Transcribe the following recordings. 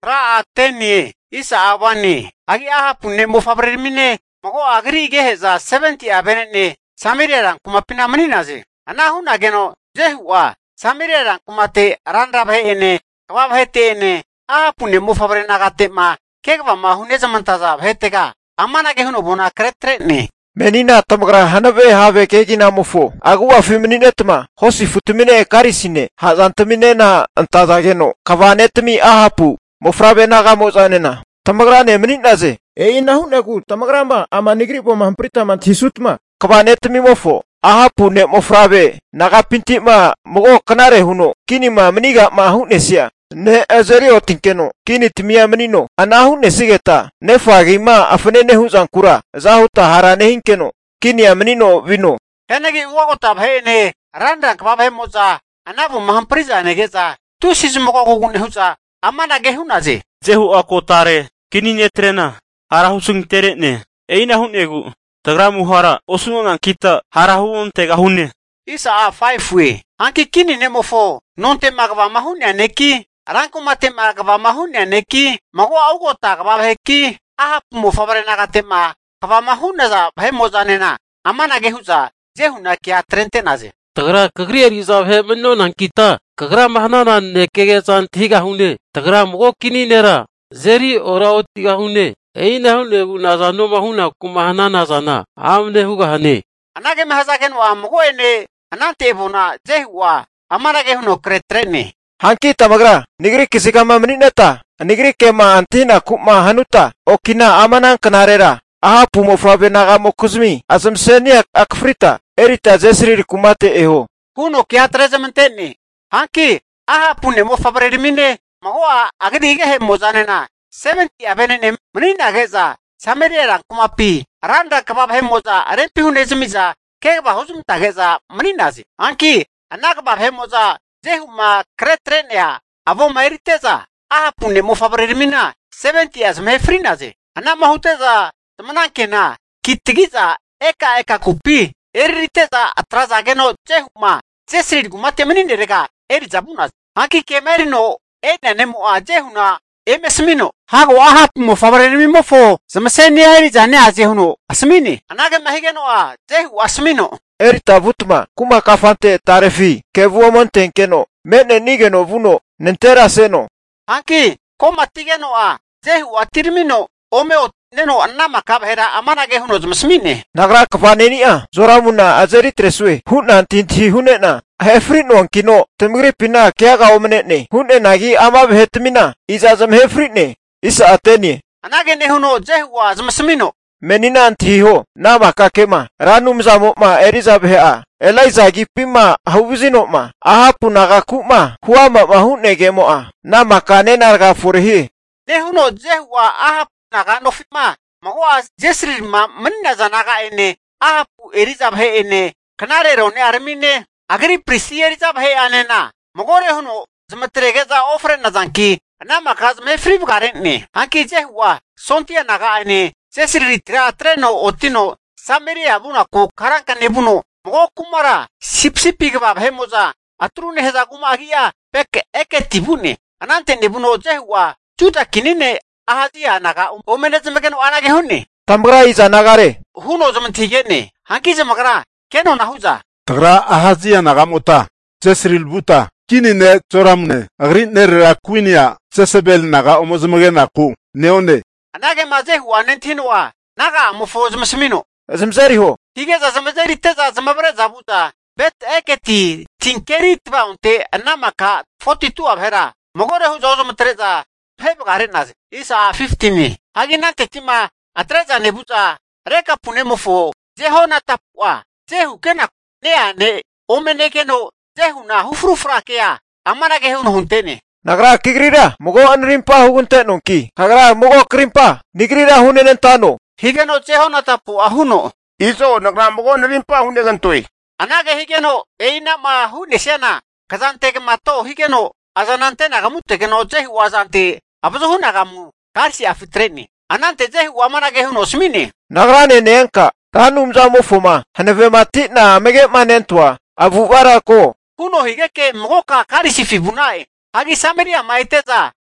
Tra ateni isa awani agi aha punne mo fabrimine mago agri geheza 70 abenene Samaria ran kumapina maninaze ana huna geno Jehua Samaria ran kumate randa bhene kwa bhete ne aha punne mo fabrena gatema kegwa ma hune zamantaza bhetega amana ge huno bona kretre ne menina tamagra hanabe have kegina mofo agua feminetma hosi futumine karisine hazantamine na antazageno kavanetmi ahapu mofrabe naga mozanena tamagra ne meninaze ina hunagu tamagramba ama nigri bo mamprita man thisutma kavanetmi mofo ahapu ne mofrabe naga pintima mogo kanare huno kini ma meniga ma hunesia ne azerio tinkeno kini timia menino anahu nesigeta ne fagima afne ne huzankura zahuta harane hinkeno kini menino vino henegi wogota bhene randa kbabhe moza anabu mahampriza negeza tu sizmogo gogun huza amana ge hunaze Jehu akotare kini netrena harahusung terene eina hunegu tagramu hara osungan kita harahun tega hunne isa a 5 we anki kini nemofo nonte magwa mahunya neki Ranku mate magwa mahunya neki mago augo takwa heki aha mo fabre nagatema kaba mahuna za bhe mozanena amana gehuza jehuna kya trente naze tagra kagri riza bhe menno nan kita kagra mahna nan nekege san thiga hune tagra mogo kini nera zeri ora otiga hune eina hune unaza no mahuna kumahna nazana amne huga hane anage mahazagen wa mogo ene anante bona jehua amana gehuno kretrene hanki tamagra nigri kisikama menineta nigri kema antina kuma hanuta okina amanan kanarera aha pumo frabe naga mokuzmi azamsenia akfrita erita jesri kumate eho kuno kya trezementeni hanki aha pune mo fabredimine magoa agdige he mozanena 70 abenene menina geza Samaria kumapi randa kabab he moza arepi hunezmiza keba hosum tageza meninazi hanki anaka he moza Jehuma kretrenia avo mairiteza aha pune mo fabredimina 70 as me frinaze ana mahuteza tmanankena kitgiza eka kupi eriteza atraza geno Jehuma jesrid gumate meninderega erizabuna haki kemerino nemo a Jehuna emesmino hago aha mo fabredimimo fo zamaseni erizane a Jehuno asmini anaga mahigeno a Jehu asmino erita vutma kuma kafante tarefi kevuo montenkeno mene nigeno vuno nentera seno hanki koma tigeno a Jehu atirmino omeo neno anama kabhera amana gehuno zmasmine nagra kafaneni a zoramuna azeri treswe hunna tinti hunena hefrino ankino temgri pina kyaga omnene hunne nagi ama behetmina izazam hefrine isa ateni anage nehuno Jehu azmasmino menina antiho nama kakema ranum zamo ma erizabhea Eliza gipima hawzino ma aha punaga kuma huama mahune gemoa nama kanena ga furhi nehuno Jehu aha naga nofima magoa jesri ma menna zanaga ene aha pu erizabhe ene kanare rone armine agri prisi erizabhe anena magore huno zmatregeza ofre nazanki nama kaz me free garenne hanki Jehu sontia naga ene Jesri treno otino Samaria buna ko karanka nebuno mogo kumara sipsipi gba bhemoza atrune heza kumagia pek eketibune anante nebuno Jehua chuta kinine ahazia naga omenezmegen anage hunne tamgra iza nagare huno zamtigene hanki zamagara keno nahuza tagra ahazia naga mota Jesril buta kinine choramne agrin nerra kwinia Jezebel naga omozmegen aku neone anage Jehua nentinwa naga mufo zmasmino zamzariho higeza zamzari teza zamabre zabuta bet eketi tinkeri tbaunte anamaka 42 abhera mogore hu zozo matreza pheb gare naze isa 15 hagina tetima atreza nebuta reka pune mufo Jehona tapwa Jehu kena ne omenekeno Jehuna hufrufra kea amana ge hun huntene nagra kigrira mogo anrimpa hugunte nonki kagra mogo krimpa nigrira hunenen tano higeno Jehona tapu ahuno iso nagra mogo nrimpa hunegan toy anage higeno eina ma hunesena kazante ke mato higeno azanante nagamutte keno Jehu azante abuzo nagamu karsi afitreni anante Jehu amana ge huno smini nagra ne nenka tanum zamo fuma haneve matina mege manentwa avu barako huno higeke mogo ka karisi fibunae hagi Samaria maiteza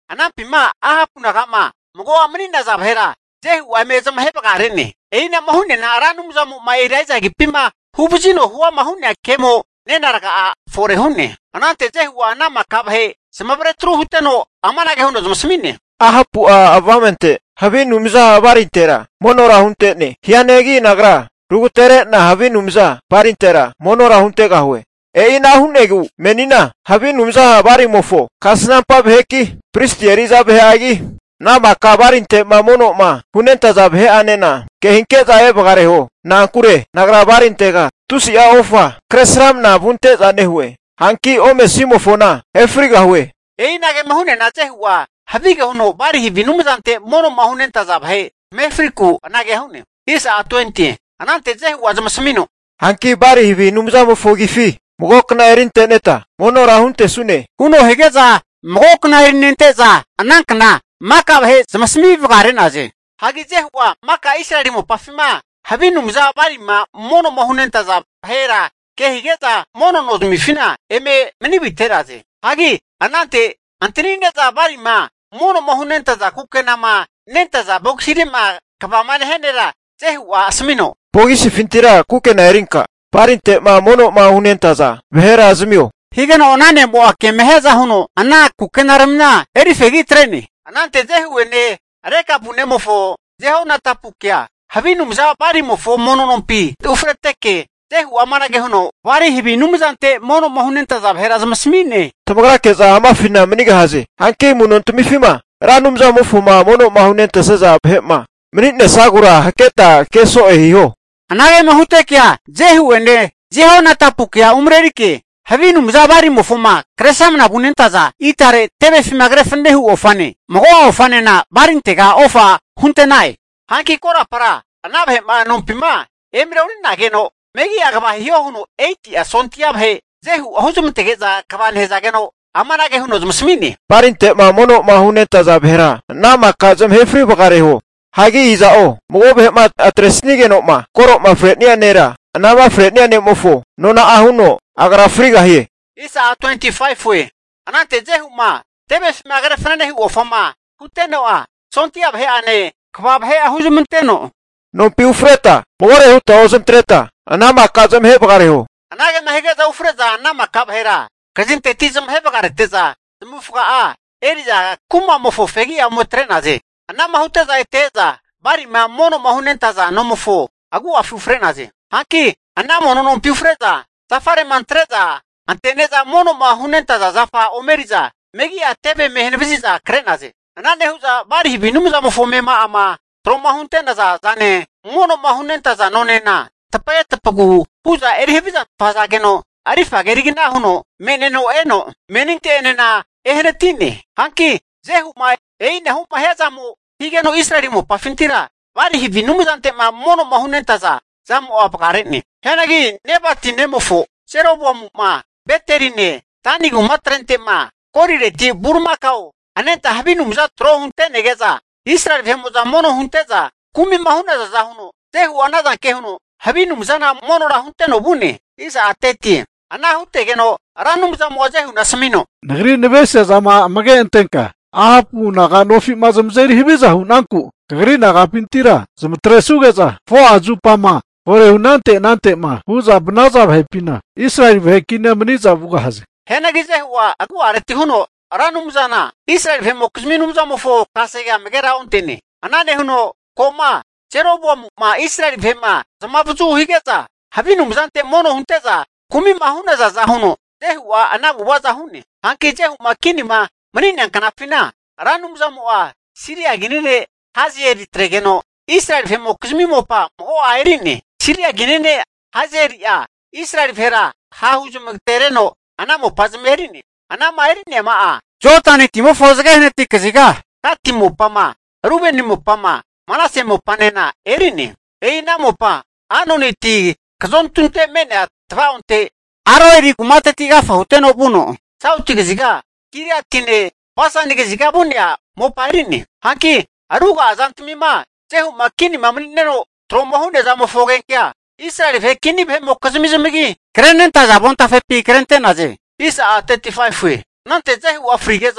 Anampima ahapuna kama mgo amani na zabhera Jehu ameza mahepa karene eina mahune na aranum zamu mairaiza gipima hubujino huwa mahune kemo nenaraka a fore hunne anante Jehu anama kabhe semabre tru huteno amana ge huno zmusmine Ahapu avamente habinumza barintera monora huntene hianegi nagra rugutere na habinumza barintera monora hunte gahwe eina hunegu menina habinumza barimofo kasnampa bheki pristieriza bheagi na makabarinte mamono ma hunenta zabhe anena kehinke zae bagareho na kure nagra barintega tusia ofa kresram na bunte zane huwe hanki ome simofona efriga huwe eina ge mahune na Jehu habiga huno bari hivinumzante mono mahunenta zabhe mefriku anage hune isa 20 anante Jehu azmasmino hanki bari hivinumza mofogifi mugokna erinte neta monora hunte sune huno hegeza mgokna erinente za anankna maka bhe zmasmi vgare naje hagi Jehu maka Israeli mo pafima habinumza bari ma mono mahunenta zabhera ke higeza mono nozmifina eme meni biteraze hagi anante antinine za bari ma mono mahunenta za kukena ma nenta za boksiri ma kabamane henera Jehu asmino pogisi fintira kukena erinka barinte ma mono ma hunenta za behera azmio higena onane mo akemeheza huno ana kukena ramna erifegi treni anante Jehu ene reka punemofo Jehu natapukia habinumza bari mofo mono nompi ufreteke Jehu amana ge huno bari hibinumzante mono mahunenta za behera zmasmine tamagra keza amafina meniga haze hanke munon tumifima ranumza mofuma mono mahunenta seza behma menitne sagura haketa keso ehiho anage mahutekia Jehu ene Jehu natapukia umrerike habinumza bari mofuma kresamna bunenta za itare tebe fimagre fendehu ofane mogo ofane na barintega ofa huntenai hanki kora para anabhe ma nompima emreuni nageno megi agaba hiyo huno 80 asontia bhe Jehu hozumtegeza kabanheza geno amana ge huno zmusmini barinte ma mono ma hunenta za behra na makazem hefri bagareho hagi izao mugo behma atresnige no ma koro ma fretnia nera na ma fretnia ne mofo nona ahuno agra friga hie isa 25 we anante Jehu ma tebe fimagre fendehu ofama huteno sontia bhe ane kwabhe hozumteno no piufreta mogore huta ozemtreta na makazem he bagareho anage mahegeza ufreza na makabhera kazinte tizem he bagareteza zmufuga eriza kuma mofofegi amotrenaze ana mahuteza eteza bari ma mono mahunenta za nomofo agu afufrenaze haki ana mono no piufreza safare mantreza anteneza mono mahunenta za zafa omeriza megi atebe mehenbiza krenaze ana nehuza bari hibinumza mofomema ama troma huntena za zane mono mahunenta za nonena tapaya tapagu huza erhibiza pasageno arifa gerigina huno meneno eno meninte enena ehnetine hanki Jehu ma eina huma hezamu higeno Israeli mo pafintira bari hivinumzante ma mono mahunenta za zamu apgarene henagi nebati nemofo Jeroboam ma beterine tanigu matrente ma korire ti burmakao anenta habinumza tro hunte negeza Israel vemoza mono hunteza kumi mahuna za huno Jehu anaza ke huno habinumzana mono ra hunte no bune isa ateti ana hutegeno ranumza mo Jehu nasmino nagri nebese zama mage entenka ahapu naga nofi mazamzeri hibiza hunanku kagri naga pintira zamtresugeza fo azupama ore hunante nante ma huza bnaza bhepina Israel bhekine mniza buga haze henagi Jehu agu areti huno ranumzana Israel vemo kuzminumza mo fo kasega megera ontene anane huno koma Jeroboam ma Israel vema zamabuzu higeza habinumzante mono hunteza kumi mahuna za huno Jehu anabu waza hune hanki Jehu makini ma manina kanafina ranumza mo Syria ginene hazieri tregeno Israel vemo kuzmimo pa mo airine Syria ginene hazieri Israel vera hahujum tereno anamo pazmerini anama airine ma jotani timo fozga heneti kaziga katimo pama Ruben mo pama Manase mo panena erini eina mo pa anoniti kazontunte mena tvaunte aro eri kumate tiga fauteno buno sauti geziga kiria tine pasani geziga bunya mo parini hanki aruga azantmima Jehu makini mamneno tromohune za mo fogenkya Israel ve kini ve mo kazmizmigi krenen ta zabonta fe pi krenten aze isa 35 we nante Jehu afrigeza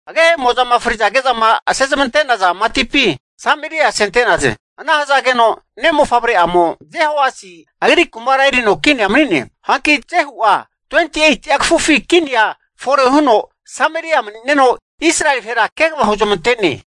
Age moza ma frija geza ma assessmentena za matipi. Samiria sentenaze. Ana hazageno nemo fabre amo. Jehwasi. Agri kumara irino kini amnini. Hanki jehwa 28 yakfufi kinya fore huno Samaria neno Israel fera kegwa hojomenteni.